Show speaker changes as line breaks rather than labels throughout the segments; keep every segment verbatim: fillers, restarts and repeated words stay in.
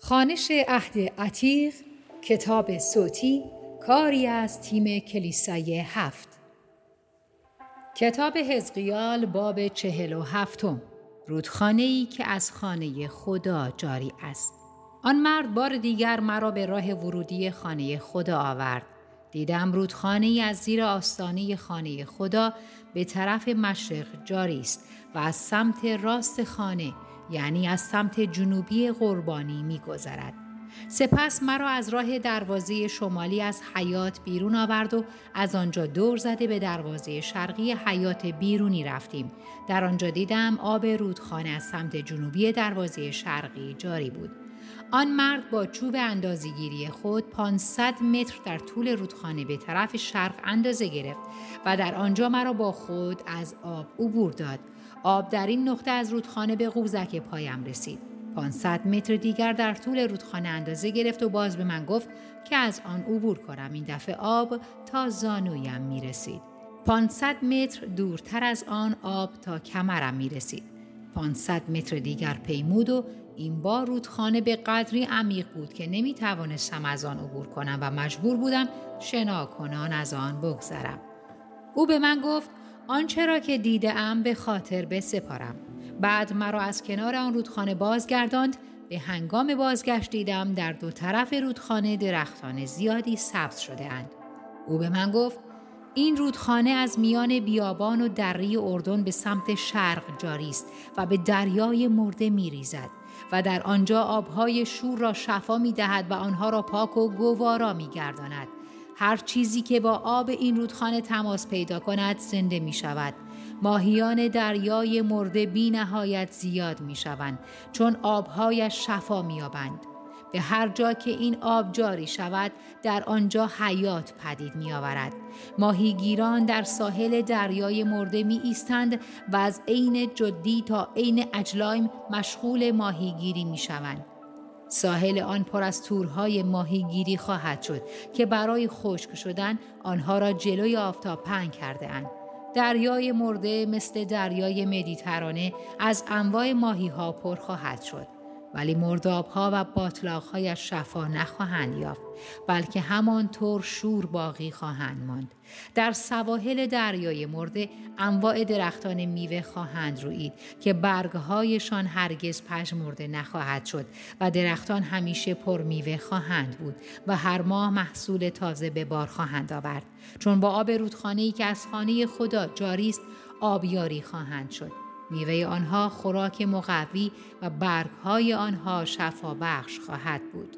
خوانش عهد عتیق، کتاب صوتی، کاری از تیم کلیسای هفت. کتاب حزقیال باب چهل و هفتم. رودخانه‌ای که از خانه خدا جاری است. آن مرد بار دیگر مرا به راه ورودی خانه خدا آورد. دیدم رودخانه‌ای از زیر آستانه خانه خدا به طرف مشرق جاری است و از سمت راست خانه، یعنی از سمت جنوبی قربانی می‌گذرد. سپس مرا از راه دروازه شمالی از حیاط بیرون آورد و از آنجا دور زده به دروازه شرقی حیاط بیرونی رفتیم. در آنجا دیدم آب رودخانه از سمت جنوبی دروازه شرقی جاری بود. آن مرد با چوب اندازه‌گیری خود پانصد متر در طول رودخانه به طرف شرق اندازه گرفت و در آنجا مرا با خود از آب عبور داد. آب در این نقطه از رودخانه به قوزک پایم رسید. پانصد متر دیگر در طول رودخانه اندازه گرفت و باز به من گفت که از آن عبور کنم. این دفعه آب تا زانویم می رسید. پانصد متر دورتر از آن آب تا کمرم می رسید. پانصد متر دیگر پیمود و این بار رودخانه به قدری عمیق بود که نمی توانستم از آن عبور کنم و مجبور بودم شناکنان از آن بگذرم. او به من گفت آنچه را که دیده‌ام به خاطر بسپارم. بعد مرا از کنار آن رودخانه بازگرداند. به هنگام بازگشت دیدم در دو طرف رودخانه درختان زیادی سبز شده اند. او به من گفت این رودخانه از میان بیابان و دره اردن به سمت شرق جاری است و به دریای مرده می ریزد و در آنجا آبهای شور را شفا می دهد و آنها را پاک و گوارا می گرداند. هر چیزی که با آب این رودخانه تماس پیدا کند زنده می شود. ماهیان دریای مرده بی نهایت زیاد می شوند چون آبهایش شفا می یابند. به هر جا که این آب جاری شود در آنجا حیات پدید می آورد. ماهیگیران در ساحل دریای مرده می ایستند و از عین جدی تا عین اجلایم مشغول ماهیگیری می شوند. ساحل آن پر از تورهای ماهیگیری خواهد شد که برای خشک شدن آنها را جلوی آفتاب پهن کرده اند. دریای مرده مثل دریای مدیترانه از انواع ماهی‌ها پر خواهد شد، ولی مرداب‌ها و باطلاق‌هایش شفا نخواهند یافت، بلکه همانطور شور باقی خواهند ماند. در سواحل دریای مرده انواع درختان میوه خواهند رویید که برگ‌هایشان هرگز پژمرده نخواهد شد و درختان همیشه پر میوه خواهند بود و هر ماه محصول تازه به بار خواهند آورد، چون با آب رودخانه‌ای که از خانه خدا جاری است آبیاری خواهند شد. میوه آنها خوراک مقوی و برگهای آنها شفا بخش خواهد بود.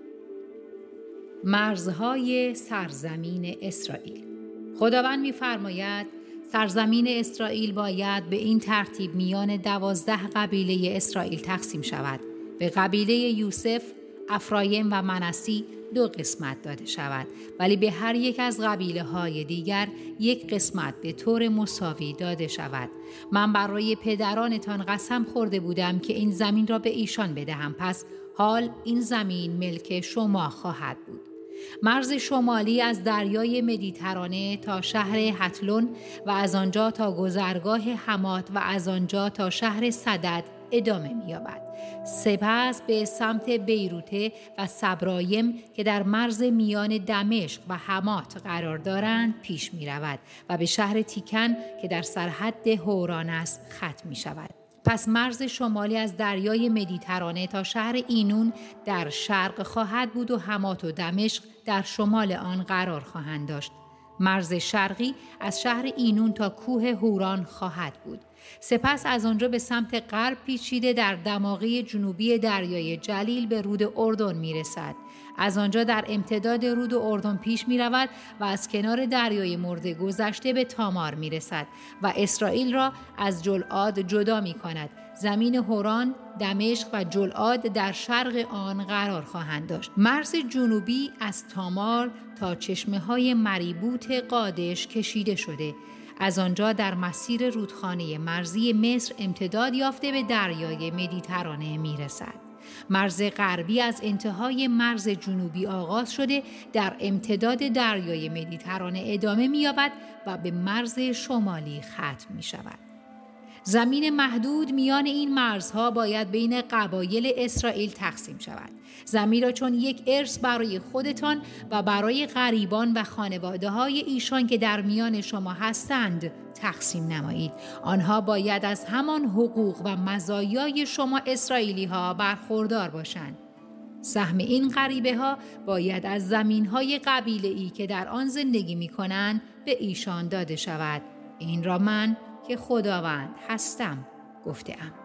مرزهای سرزمین اسرائیل. خداوند می‌فرماید سرزمین اسرائیل باید به این ترتیب میان دوازده قبیله اسرائیل تقسیم شود. به قبیله یوسف، افرایم و منسی دو قسمت داده شود، ولی به هر یک از قبیله های دیگر یک قسمت به طور مساوی داده شود. من برای پدرانتان قسم خورده بودم که این زمین را به ایشان بدهم، پس حال این زمین ملک شما خواهد بود. مرز شمالی از دریای مدیترانه تا شهر حتلون و از آنجا تا گذرگاه حمات و از آنجا تا شهر سدد ادامه می‌یابد. سپس به سمت بیروته و سبرایم که در مرز میان دمشق و حمات قرار دارند پیش می‌رود و به شهر تیکن که در سرحد حوران است ختم می‌شود. پس مرز شمالی از دریای مدیترانه تا شهر اینون در شرق خواهد بود و حمات و دمشق در شمال آن قرار خواهند داشت. مرز شرقی از شهر اینون تا کوه حوران خواهد بود. سپس از آنجا به سمت غرب پیچیده در دماغه جنوبی دریای جلیل به رود اردن میرسد. از آنجا در امتداد رود اردن پیش می رود و از کنار دریای مرده گذشته به تامار می رسد و اسرائیل را از جلعاد جدا می کند. زمین حوران، دمشق و جلعاد در شرق آن قرار خواهند داشت. مرز جنوبی از تامار تا چشمه های مریبوت قادش کشیده شده. از آنجا در مسیر رودخانه مرزی مصر امتداد یافته به دریای مدیترانه می رسد. مرز غربی از انتهای مرز جنوبی آغاز شده در امتداد دریای مدیترانه ادامه می یابد و به مرز شمالی ختم می شود. زمین محدود میان این مرزها باید بین قبایل اسرائیل تقسیم شود. زمین را چون یک ارث برای خودتان و برای غریبان و خانواده های ایشان که در میان شما هستند تقسیم نمایید. آنها باید از همان حقوق و مزایای شما اسرائیلی ها برخوردار باشند. سهم این غریبه ها باید از زمین های قبیله ای که در آن زندگی می کنند به ایشان داده شود. این را من که خداوند هستم گفته ام.